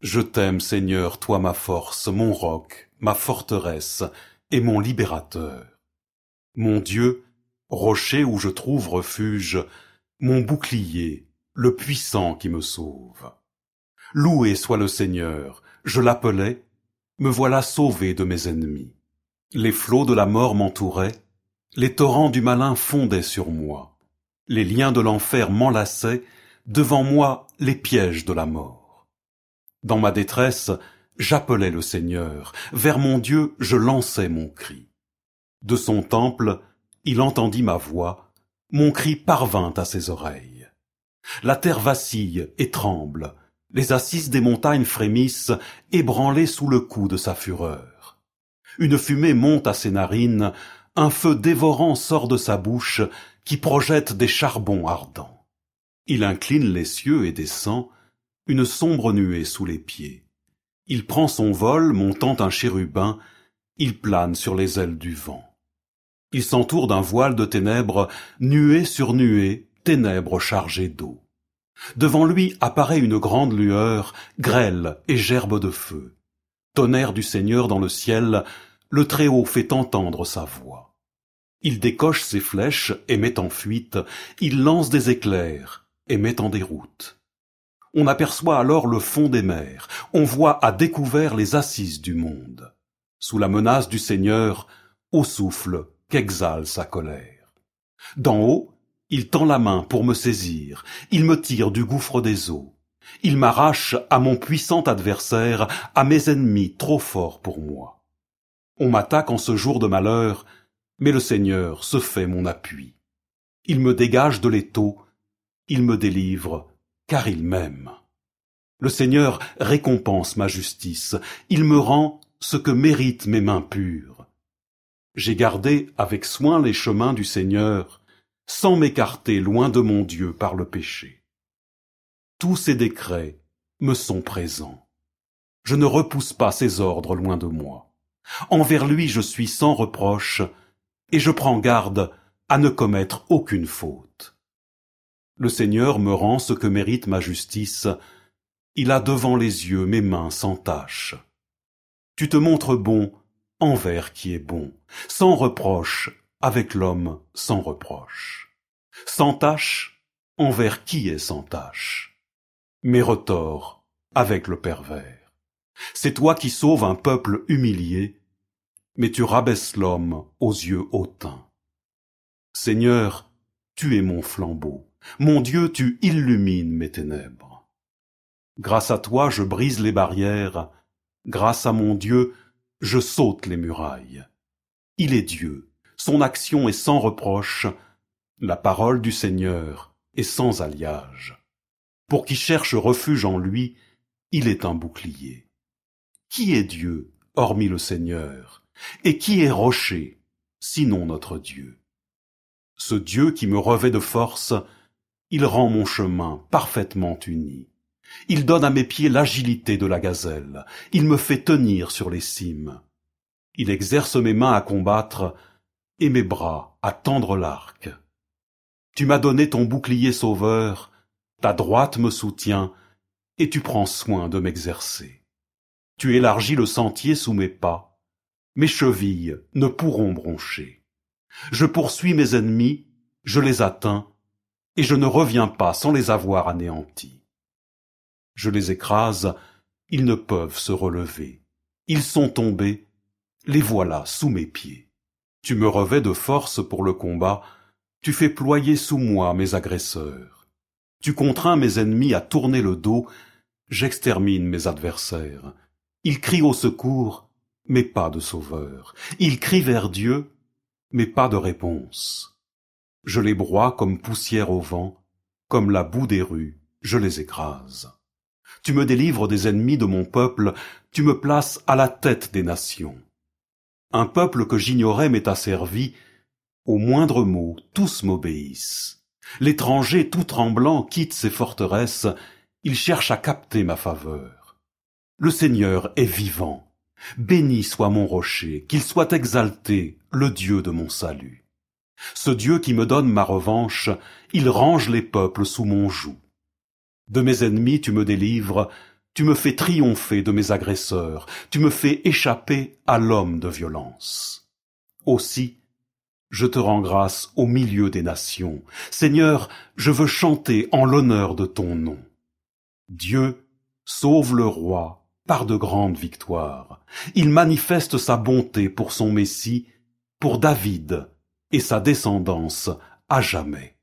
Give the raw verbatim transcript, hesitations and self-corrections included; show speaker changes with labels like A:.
A: Je t'aime, Seigneur, toi ma force, mon roc, ma forteresse et mon libérateur. Mon Dieu, rocher où je trouve refuge, mon bouclier, le puissant qui me sauve. Loué soit le Seigneur, je l'appelais, me voilà sauvé de mes ennemis. Les flots de la mort m'entouraient, les torrents du malin fondaient sur moi. Les liens de l'enfer m'enlaçaient, devant moi les pièges de la mort. Dans ma détresse, j'appelais le Seigneur, vers mon Dieu je lançais mon cri. De son temple, il entendit ma voix, mon cri parvint à ses oreilles. La terre vacille et tremble, les assises des montagnes frémissent, ébranlées sous le coup de sa fureur. Une fumée monte à ses narines, un feu dévorant sort de sa bouche, qui projette des charbons ardents. Il incline les cieux et descend, une sombre nuée sous les pieds. Il prend son vol, montant un chérubin, il plane sur les ailes du vent. Il s'entoure d'un voile de ténèbres, nuée sur nuée, ténèbres chargées d'eau. Devant lui apparaît une grande lueur, grêle et gerbe de feu. Tonnerre du Seigneur dans le ciel, le Très-Haut fait entendre sa voix. Il décoche ses flèches et met en fuite, il lance des éclairs et met en déroute. On aperçoit alors le fond des mers, on voit à découvert les assises du monde. Sous la menace du Seigneur, au souffle qu'exhale sa colère. D'en haut, il tend la main pour me saisir, il me tire du gouffre des eaux. Il m'arrache à mon puissant adversaire, à mes ennemis trop forts pour moi. On m'attaque en ce jour de malheur, mais le Seigneur se fait mon appui. Il me dégage de l'étau, il me délivre, car il m'aime. Le Seigneur récompense ma justice, il me rend ce que méritent mes mains pures. J'ai gardé avec soin les chemins du Seigneur, sans m'écarter loin de mon Dieu par le péché. Tous ses décrets me sont présents. Je ne repousse pas ses ordres loin de moi. Envers lui je suis sans reproche, et je prends garde à ne commettre aucune faute. Le Seigneur me rend ce que mérite ma justice, il a devant les yeux mes mains sans tache. Tu te montres bon envers qui est bon, sans reproche avec l'homme sans reproche, sans tache envers qui est sans tache, mais retors avec le pervers. C'est toi qui sauves un peuple humilié, mais tu rabaisses l'homme aux yeux hautains. Seigneur, tu es mon flambeau, mon Dieu, tu illumines mes ténèbres. Grâce à toi, je brise les barrières, grâce à mon Dieu, je saute les murailles. Il est Dieu, son action est sans reproche, la parole du Seigneur est sans alliage. Pour qui cherche refuge en lui, il est un bouclier. Qui est Dieu, hormis le Seigneur? Et qui est rocher, sinon notre Dieu? Ce Dieu qui me revêt de force, il rend mon chemin parfaitement uni. Il donne à mes pieds l'agilité de la gazelle, il me fait tenir sur les cimes. Il exerce mes mains à combattre et mes bras à tendre l'arc. Tu m'as donné ton bouclier sauveur, ta droite me soutient, et tu prends soin de m'exercer. Tu élargis le sentier sous mes pas, mes chevilles ne pourront broncher. Je poursuis mes ennemis, je les atteins, et je ne reviens pas sans les avoir anéantis. Je les écrase, ils ne peuvent se relever. Ils sont tombés, les voilà sous mes pieds. Tu me revêts de force pour le combat, tu fais ployer sous moi mes agresseurs. Tu contrains mes ennemis à tourner le dos, j'extermine mes adversaires. Ils crient au secours, mais pas de sauveur. Ils crient vers Dieu, mais pas de réponse. Je les broie comme poussière au vent, comme la boue des rues, je les écrase. Tu me délivres des ennemis de mon peuple, tu me places à la tête des nations. Un peuple que j'ignorais m'est asservi, au moindre mot, tous m'obéissent. L'étranger tout tremblant quitte ses forteresses, il cherche à capter ma faveur. Le Seigneur est vivant, béni soit mon rocher, qu'il soit exalté, le Dieu de mon salut. Ce Dieu qui me donne ma revanche, il range les peuples sous mon joug. De mes ennemis tu me délivres, Tu me fais triompher de mes agresseurs, tu me fais échapper à l'homme de violence. Aussi, je te rends grâce au milieu des nations. Seigneur, je veux chanter en l'honneur de ton nom. Dieu sauve le roi par de grandes victoires. Il manifeste sa bonté pour son Messie, pour David et sa descendance à jamais.